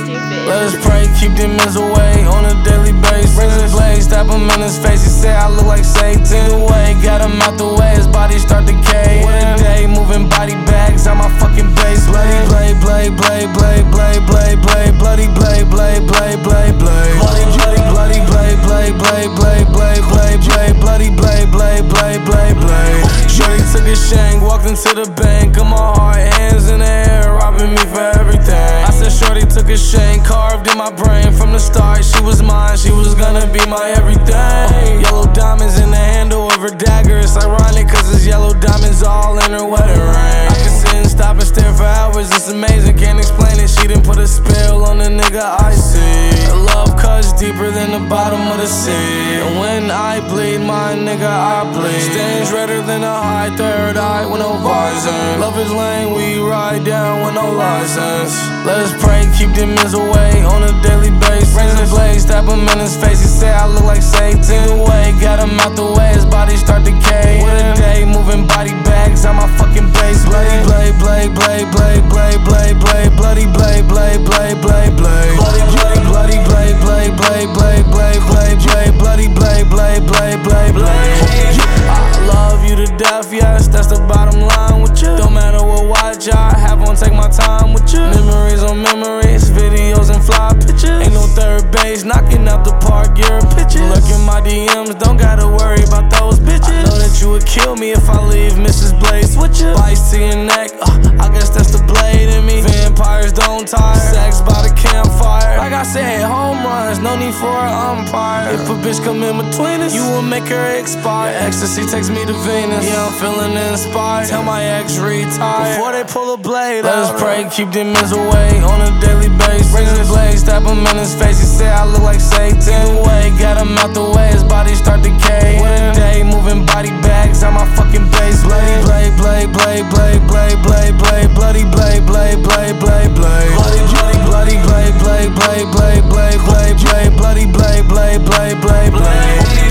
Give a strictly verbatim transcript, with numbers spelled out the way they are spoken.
stupid. Let us pray, keep demons away on a daily basis. Bring his blade, stab him in his face. He say I look like Satan. Either way, got him out the way, his body start decaying. What a day, moving body bags on my fucking base. Bloody blade, blade, blade, blade, blade, blade, blade, bloody blade, blade, blade, blade, blade. Bloody, bloody, bloody blade, blade, blade, blade, blade, blade, blade, bloody blade, blade, blade, blade, blade. Shorty took a shank, walked into the bank. Got my heart, hands in the air, robbing me for everything. I said shorty took a shank, carved in my brain from the start. She was mine, she was gonna be my everything. Yellow diamonds in the handle of her dagger. It's ironic cause it's yellow diamonds all in her wedding ring. I can sit and stop and stare for hours, it's amazing, can't explain it. She done put a spell on the nigga I see. Her love cuts deeper than the bottom of the sea. And when I bleed, my nigga I bleed. Stains redder than a high third eye with no visor. Love is lane, we ride down with no license. Let us pray, keep demons away on a daily basis. Bring his blade, stab him in his face. He say I look like Satan. Either way, got him out the way, his body start decaying. What a day, moving body bags on my fucking base. Bloody blade, blade, blade, blade, blade, blade, blade, bloody blade, blade, blade, blade, blade. Bloody, bloody, bloody blade, blade, blade, blade, blade, blade, blade, bloody blade, blade, blade, blade, blade. I love you to death, yes, that's the bottom line with you. Don't matter what watch I have on, take my time with you. Memories on memories, videos and fly pictures. Ain't no third base, knocking out the park, you're a pitcher. Look in my D Ms, don't gotta worry about those bitches. I know that you would kill me if I leave Missus Blaze with you. Bites to your neck, uh, I guess that's the blade in me. Vampires don't tire, sex by the campfire. Like I said, home runs, no need for an umpire. If a bitch come in between us, you will make her expire. Ecstasy takes me to Venus, yeah, I'm feeling inspired. Tell my ex retire before they pull a blade out. Let us pray, keep demons away on a daily basis. Bring his blade, stab him in his face. He say I look like Satan. Either way, got him out the way, his body start decaying. What a day, moving body bags on my fucking base. Bloody blade, blade, blade, blade, blade, blade, blade, bloody blade, blade, blade, blade, blade. Bloody, bloody, bloody blade, blade, blade, blade, blade, blade, blade, bloody blade, blade, blade, blade, blade.